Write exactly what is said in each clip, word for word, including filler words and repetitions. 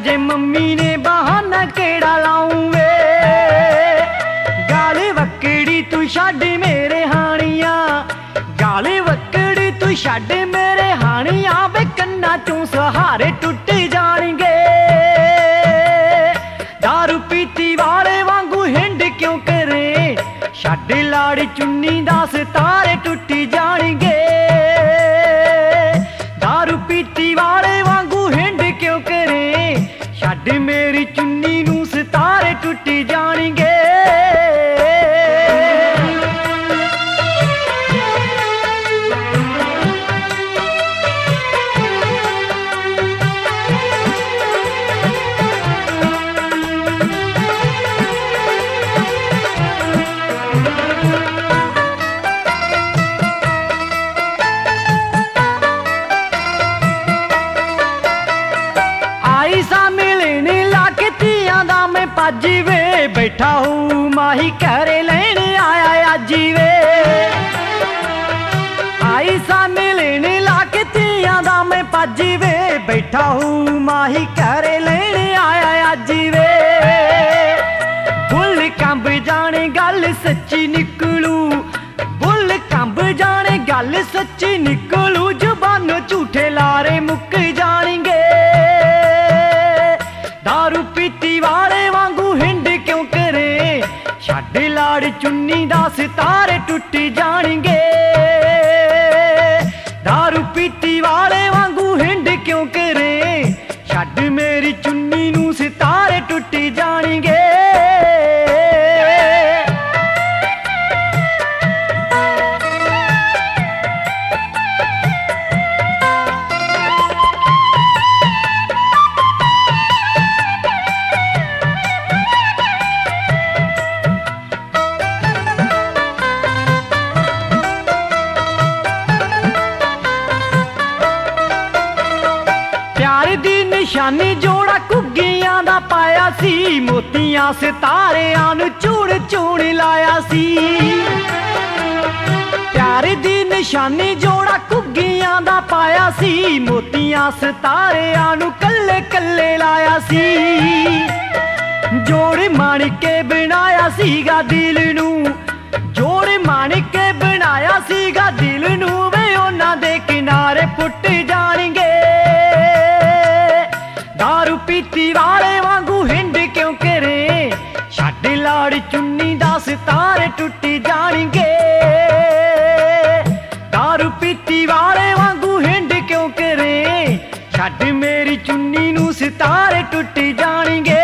जे mummy ने बहाना केड़ा लाऊं वे। गाल वकड़ी तू छड्ड मेरे हानियां, गाल वकड़ी तू छड्ड मेरे हानियां वे कन्ना चों सहारे टुट जाणगे। दारू पीती वाले वांगू हिंड क्यों करे, छड्ड लाड़ी चुन्नी दा सितारे टुट जाणगे। दारू पीती वाले वांगू हिंड क्यों करे, छड्ड मेरी चुन्नी नूं सितारे टुट जाणगे। अज वे बैठा हूँ माही करे लेने आया अज वे। आई सा मिलने लाके तियां दा मैं पज वे बैठा हूँ माही करे लेने आया अज वे। बुल कंब जाने गल सच्ची निकलू, बुल कंब जाने गल सच्ची निकलू, जुबानों झूठे लारे मुक जाएंगे। दारू पीती वाले वांगू हिंड क्यों करे, छड्ड लाड़ चुन्नी दा सितारे टुट जाणगे। दारू पीती वाले वांगू हिंड क्यों करे, छड्ड मेरी चुन्नी नूं सितारे टुट जाणगे। निशानी जोड़ा घुग्गियां दा पाया सी, मोतियां सितारियां नूं चूड़ चूड़ लाया सी। प्यार दी निशानी जोड़ा घुग्गियां दा पाया सी, मोतियां सितारियां नूं कल्ले कल्ले लाया सी। जोड़ माणिके बनाया सीगा दिल नूं, जोड़ माणिके बनाया सीगा दिल नूं, वे उन्हां दे किनारे पुट जाणगे। दारू पीती वाले वांगू हिंड क्यों करे, छड्ड लाड़ चुन्नी दा सितारे टुट जाणगे। दारू पीती वाले वांगू हिंड क्यों करे, छड्ड मेरी चुन्नी नूं सितारे टुट जाणगे।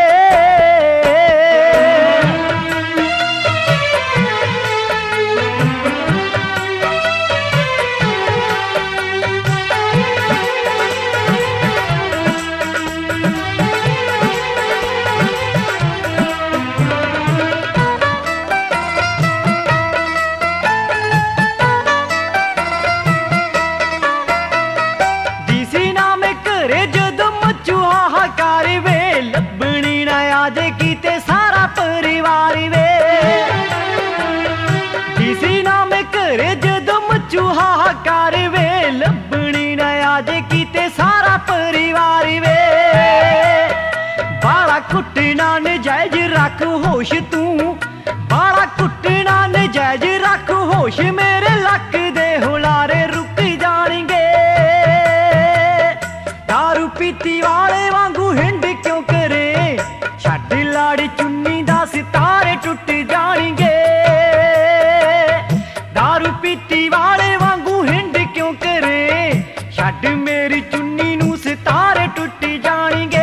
हाहाकार वे लभनी न आज कीते सारा परिवार वे। बाला कुटना नजायज रख होश तू, बाला कुटना नजायज रख होश, मेरे लक दे हुलारे रुक जाणगे। दारू पीती वाले वांगू हिंड क्यों करे, छड्ड लाड़ चुन्नी दा सितारे टुट जाणगे। दारू पीती वाले वांगू हिंड क्यों करे, छड्ड मेरी चुन्नी नूं सितारे टुट जाणगे।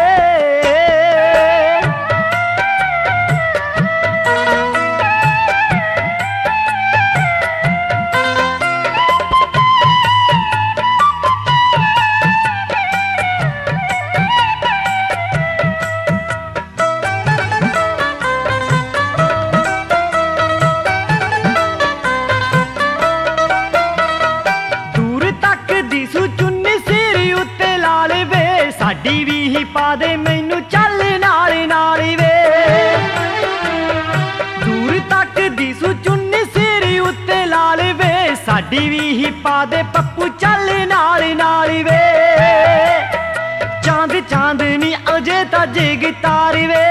साडी भी ही पा दे मैनू चल नाल नाल वे। दूर तक दिसू चुन्नी सिर उत्ते लाल वे, साडी भी ही पा दे पप्पू चल नाल नाल वे। चांद चांदनी अज ਤਾਰ ਵੇ